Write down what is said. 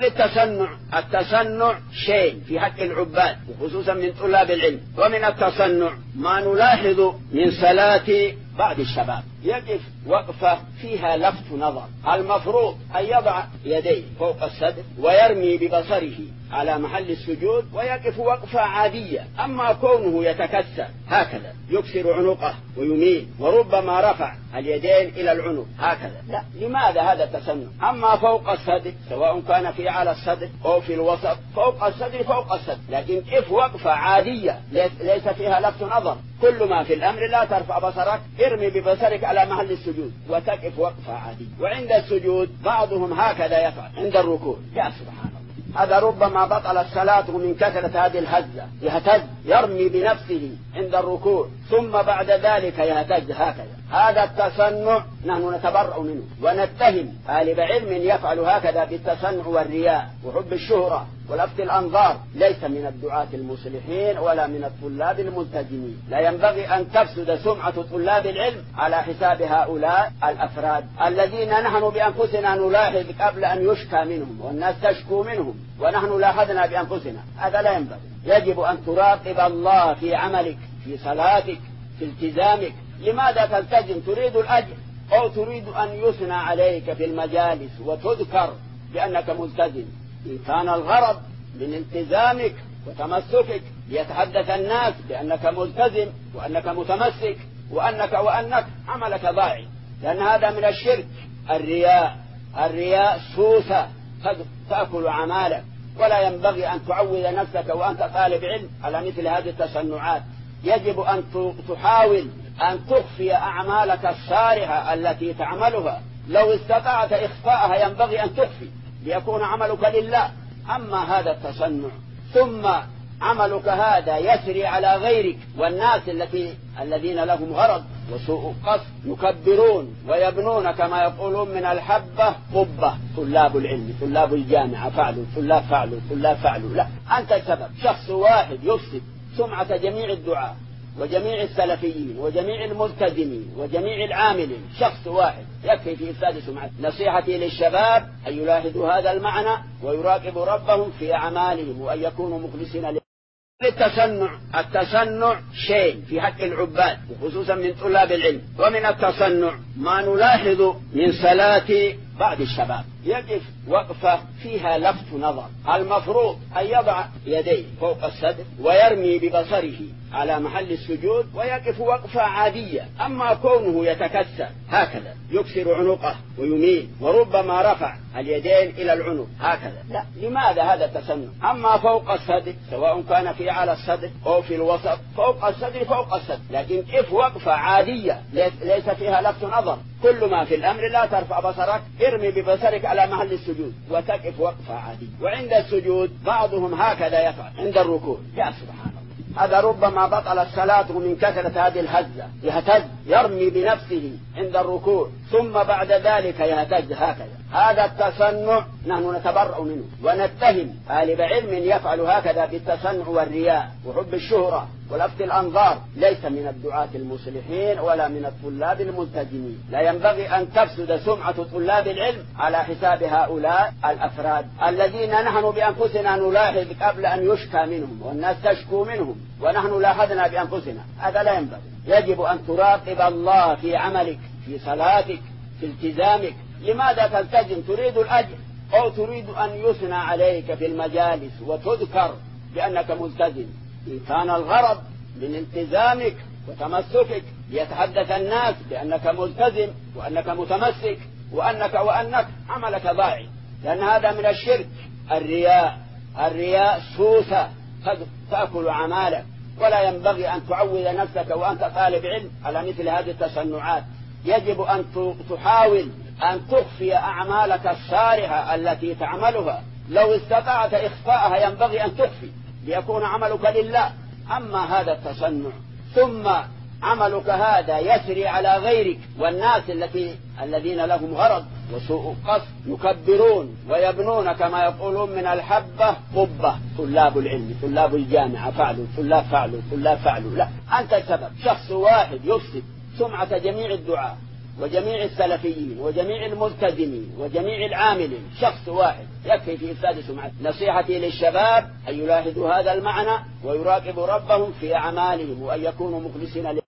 التصنع شيء في حق العباد وخصوصا من طلاب العلم. ومن التصنع ما نلاحظ من صلاة بعض الشباب، يقف وقفة فيها لفت نظر. المفروض أن يضع يديه فوق الصدر ويرمي ببصره على محل السجود ويقف وقفة عادية. أما كونه يتكسر هكذا يكسر عنقه ويميل وربما رفع اليدين إلى العنق هكذا، لا، لماذا هذا التصنع؟ أما فوق الصدر سواء كان في على الصدر أو في الوسط، فوق الصدر فوق الصدر، لكن قف وقفة عادية ليس فيها لفت نظر. كل ما في الأمر لا ترفع بصرك، ارمي ببصرك على محل السجود وتقف وقفة عادية. وعند السجود بعضهم هكذا يفعل عند الركوع، يا سبحان الله، هذا ربما بطل الصلاة من كثرة هذه الهزة، يهتز يرمي بنفسه عند الركوع ثم بعد ذلك يهتز هكذا. هذا التصنع نحن نتبرأ منه ونتهم طالب علم يفعل هكذا بالتصنع والرياء وحب الشهرة ولفت الأنظار، ليس من الدعاة المصلحين ولا من الطلاب الملتزمين. لا ينبغي أن تفسد سمعة طلاب العلم على حساب هؤلاء الأفراد الذين نحن بأنفسنا نلاحظ قبل أن يشكى منهم والناس تشكو منهم ونحن لاحظنا بأنفسنا. هذا لا ينبغي. يجب أن تراقب الله في عملك، في صلاتك، في التزامك. لماذا تلتزم؟ تريد الأجر أو تريد أن يثنى عليك في المجالس وتذكر بأنك ملتزم؟ إن كان الغرض من التزامك وتمسكك ليتحدث الناس بأنك ملتزم وأنك متمسك وأنك عملك ضاعي، لأن هذا من الشرك. الرياء سوسة تأكل عمالك، ولا ينبغي أن تعود نفسك وأنت طالب علم على مثل هذه التصنعات. يجب أن تحاول أن تخفي أعمالك الصالحة التي تعملها. لو استطعت إخفاءها ينبغي أن تخفي ليكون عملك لله. أما هذا التصنع ثم عملك هذا يسري على غيرك والناس الذين لهم غرض وسوء قصد يكبرون ويبنون كما يقولون من الحبة قبة. طلاب العلم، طلاب الجامعة فعلوا، طلاب فعلوا، لا، أنت السبب. شخص واحد يفسد سمعة جميع الدعاة وجميع السلفيين وجميع الملتزمين وجميع العاملين. شخص واحد يكفي في إفساد سمعة. نصيحتي للشباب أن يلاحظوا هذا المعنى ويراقبوا ربهم في أعمالهم وأن يكونوا مخلصين. التصنع شيء في حق العباد وخصوصا من طلاب العلم. ومن التصنع ما نلاحظ من صلاة بعض الشباب، يقف وقفة فيها لفت نظر. المفروض أن يضع يديه فوق الصدر ويرمي ببصره على محل السجود ويقف وقفة عادية. أما كونه يتكسر هكذا يكسر عنقه ويميل وربما رفع اليدين إلى العنق هكذا، لا، لماذا هذا التصنع؟ أما فوق الصدر سواء كان في على الصدر أو في الوسط، فوق الصدر فوق الصدر، لكن قف وقفة عادية ليس فيها لفت نظر. كل ما في الأمر لا ترفع بصرك، ارمي ببصرك على محل السجود وتقف وقفة عادية. وعند السجود بعضهم هكذا يفعل عند الركوع، يا سبحان الله، هذا ربما بطل الصلاة من كثرة هذه الهزة، يهتز يرمي بنفسه عند الركوع ثم بعد ذلك يهتز هكذا. هذا التصنع نحن نتبرأ منه ونتهم طالب علم يفعل هكذا بالتصنع والرياء وحب الشهرة ولفت الأنظار، ليس من الدعاة المصلحين ولا من الطلاب الملتزمين. لا ينبغي أن تفسد سمعة طلاب العلم على حساب هؤلاء الأفراد الذين نحن بأنفسنا نلاحظ قبل أن يشكى منهم والناس تشكو منهم ونحن لاحظنا بأنفسنا. هذا لا ينبغي. يجب أن تراقب الله في عملك، في صلاتك، في التزامك. لماذا تلتزم؟ تريد الأجر أو تريد أن يثنى عليك في المجالس وتذكر بأنك ملتزم؟ إن كان الغرض من التزامك وتمسكك ليتحدث الناس بأنك ملتزم وأنك متمسك وأنك عملك ضاعي، لأن هذا من الشرك. الرياء سوسة تأكل عمالك، ولا ينبغي أن تعود نفسك وأنت طالب علم على مثل هذه التصنعات. يجب أن تحاول أن تخفي أعمالك الصالحة التي تعملها. لو استطعت إخفاءها ينبغي أن تخفي ليكون عملك لله. أما هذا التصنع ثم عملك هذا يسري على غيرك والناس الذين لهم غرض وسوء قصد يكبرون ويبنون كما يقولون من الحبة قبة. طلاب العلم، طلاب الجامعة فعلوا، طلاب فعلوا، لا، أنت السبب. شخص واحد يفسد سمعة جميع الدعاة وجميع السلفيين وجميع الملتزمين وجميع العاملين، شخص واحد يكفي في إفساد سمعته. نصيحتي للشباب أن يلاحظوا هذا المعنى ويراقبوا ربهم في أعمالهم وأن يكونوا مخلصين